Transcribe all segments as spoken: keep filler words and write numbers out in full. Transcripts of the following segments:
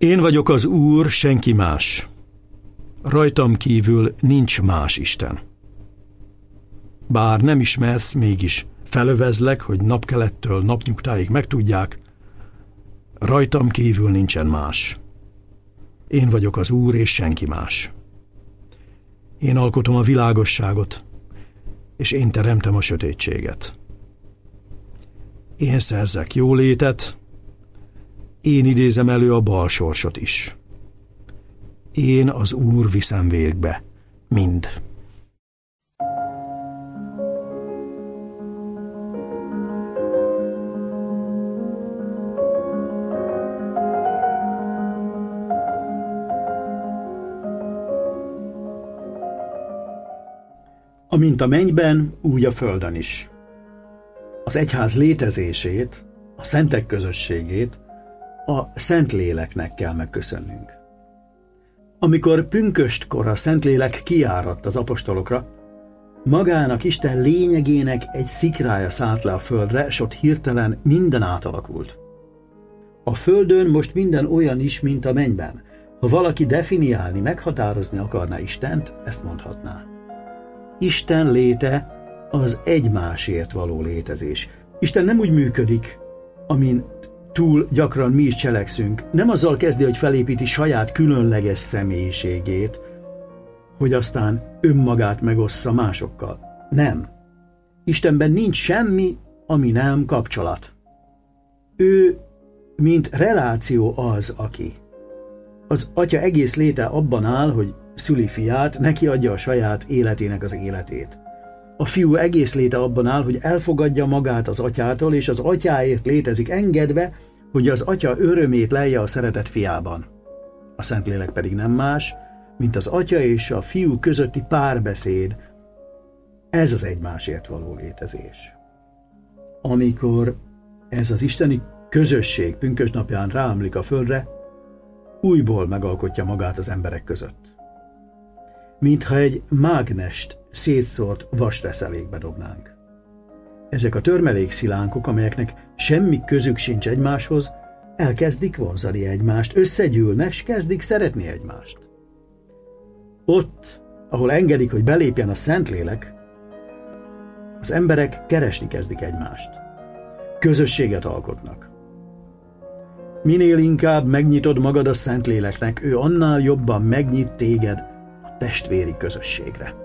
Én vagyok az Úr, senki más. Rajtam kívül nincs más Isten. Bár nem ismersz, mégis felövezlek, hogy napkelettől napnyugtáig megtudják, rajtam kívül nincsen más. Én vagyok az Úr, és senki más. Én alkotom a világosságot, és én teremtem a sötétséget. Én szerzek jólétet, én idézem elő a bal sorsot is. Én az Úr viszem végbe mind. Amint a mennyben, úgy a földön is. Az egyház létezését, a szentek közösségét a Szentléleknek kell megköszönnünk. Amikor pünköstkor a Szentlélek kiáradt az apostolokra, magának Isten lényegének egy szikrája szállt le a földre, s ott hirtelen minden átalakult. A földön most minden olyan is, mint a mennyben. Ha valaki definiálni, meghatározni akarná Istent, ezt mondhatná. Isten léte az egymásért való létezés. Isten nem úgy működik, amin túl gyakran mi is cselekszünk. Nem azzal kezdi, hogy felépíti saját különleges személyiségét, hogy aztán önmagát megossza másokkal. Nem. Istenben nincs semmi, ami nem kapcsolat. Ő, mint reláció az, aki. Az atya egész léte abban áll, hogy szüli fiát, neki adja a saját életének az életét. A fiú egész léte abban áll, hogy elfogadja magát az atyától, és az atyáért létezik engedve, hogy az atya örömét lelje a szeretett fiában. A Szentlélek pedig nem más, mint az atya és a fiú közötti párbeszéd. Ez az egymásért való létezés. Amikor ez az isteni közösség pünkösdnapján ráömlik a földre, újból megalkotja magát az emberek között. Mintha egy mágnest szétszórt vasreszelékbe dobnánk. Ezek a törmelékszilánkok, amelyeknek semmi közük sincs egymáshoz, elkezdik vonzani egymást, összegyűlnek, s kezdik szeretni egymást. Ott, ahol engedik, hogy belépjen a Szentlélek, az emberek keresni kezdik egymást. Közösséget alkotnak. Minél inkább megnyitod magad a Szentléleknek, ő annál jobban megnyit téged a testvéri közösségre.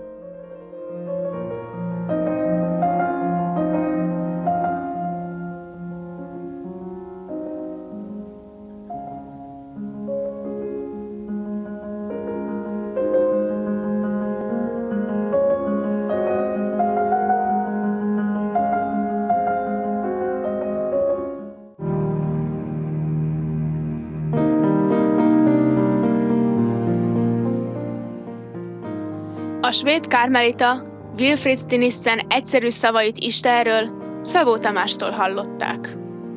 A svéd kármelita Wilfrid Stinissen egyszerű szavait Istenről Szabó Tamástól hallották.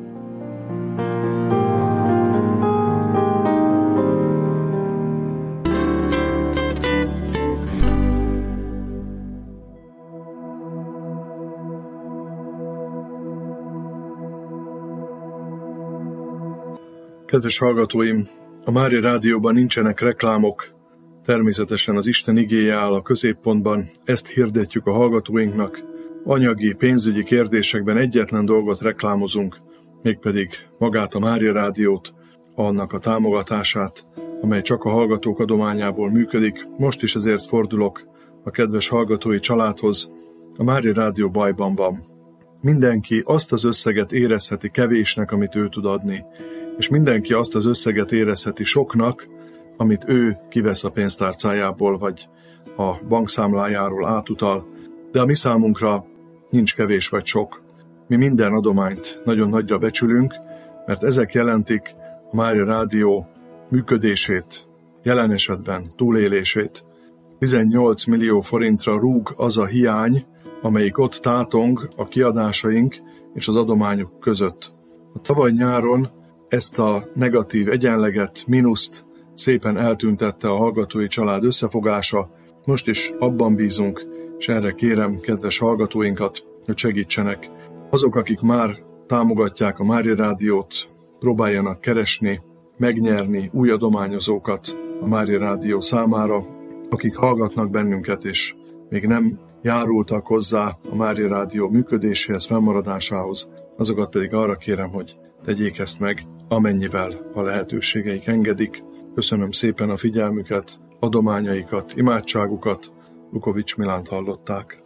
Kedves hallgatóim, a Mária Rádióban nincsenek reklámok, természetesen az Isten igéje áll a középpontban, ezt hirdetjük a hallgatóinknak. Anyagi, pénzügyi kérdésekben egyetlen dolgot reklámozunk, mégpedig magát a Mária Rádiót, annak a támogatását, amely csak a hallgatók adományából működik. Most is ezért fordulok a kedves hallgatói családhoz. A Mária Rádió bajban van. Mindenki azt az összeget érezheti kevésnek, amit ő tud adni, és mindenki azt az összeget érezheti soknak, amit ő kivesz a pénztárcájából, vagy a bankszámlájáról átutal, de a mi számunkra nincs kevés vagy sok. Mi minden adományt nagyon nagyra becsülünk, mert ezek jelentik a Mária Rádió működését, jelen esetben túlélését. tizennyolc millió forintra rúg az a hiány, amelyik ott tátong a kiadásaink és az adományok között. A tavaly nyáron ezt a negatív egyenleget, mínuszt szépen eltüntette a hallgatói család összefogása. Most is abban bízunk, és erre kérem kedves hallgatóinkat, hogy segítsenek. Azok, akik már támogatják a Mária Rádiót, próbáljanak keresni megnyerni új adományozókat a Mária Rádió számára, akik hallgatnak bennünket, és még nem járultak hozzá a Mária Rádió működéséhez, fennmaradásához, azokat pedig arra kérem, hogy tegyék ezt meg, amennyivel a lehetőségeik engedik. Köszönöm szépen a figyelmüket, adományaikat, imádságukat. Lukovics Milánt hallották.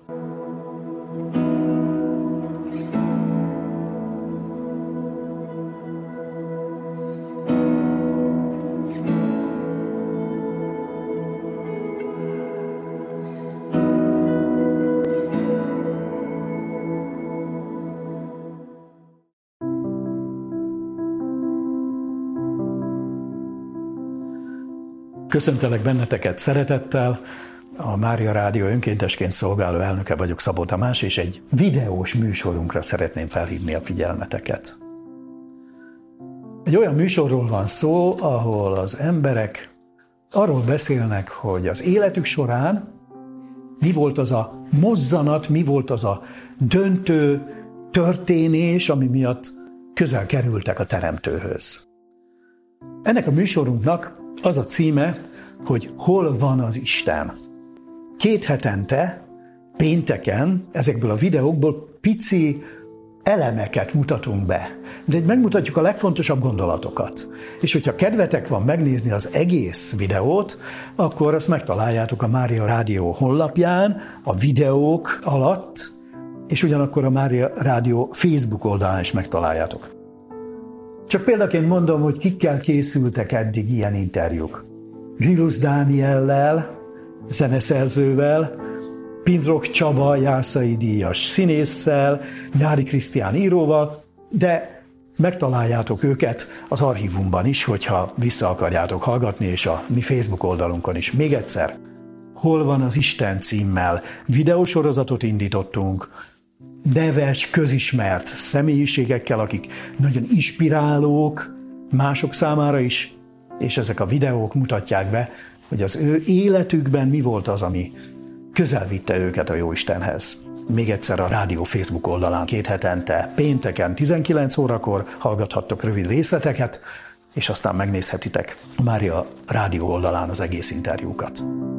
Köszöntelek benneteket szeretettel, a Mária Rádió önkéntesként szolgáló elnöke vagyok, Szabó Tamás, és egy videós műsorunkra szeretném felhívni a figyelmeteket. Egy olyan műsorról van szó, ahol az emberek arról beszélnek, hogy az életük során mi volt az a mozzanat, mi volt az a döntő történés, ami miatt közel kerültek a Teremtőhöz. Ennek a műsorunknak az a címe, hogy Hol van az Isten? Két hetente, pénteken ezekből a videókból pici elemeket mutatunk be. De megmutatjuk a legfontosabb gondolatokat. És hogyha kedvetek van megnézni az egész videót, akkor azt megtaláljátok a Mária Rádió honlapján, a videók alatt, és ugyanakkor a Mária Rádió Facebook oldalán is megtaláljátok. Csak példaként mondom, hogy kikkel készültek eddig ilyen interjúk. Grilus Dániellel, zeneszerzővel, Pindrok Csaba Jászai díjas színésszel, Nyári Krisztián íróval, de megtaláljátok őket az archívumban is, hogyha vissza akarjátok hallgatni, és a mi Facebook oldalunkon is. Még egyszer, Hol van az Isten címmel videósorozatot indítottunk, neves, közismert személyiségekkel, akik nagyon inspirálók mások számára is, és ezek a videók mutatják be, hogy az ő életükben mi volt az, ami közel vitte őket a Jóistenhez. Még egyszer a rádió Facebook oldalán két hetente, pénteken tizenkilenc órakor hallgathattok rövid részleteket, és aztán megnézhetitek a Mária Rádió oldalán az egész interjúkat.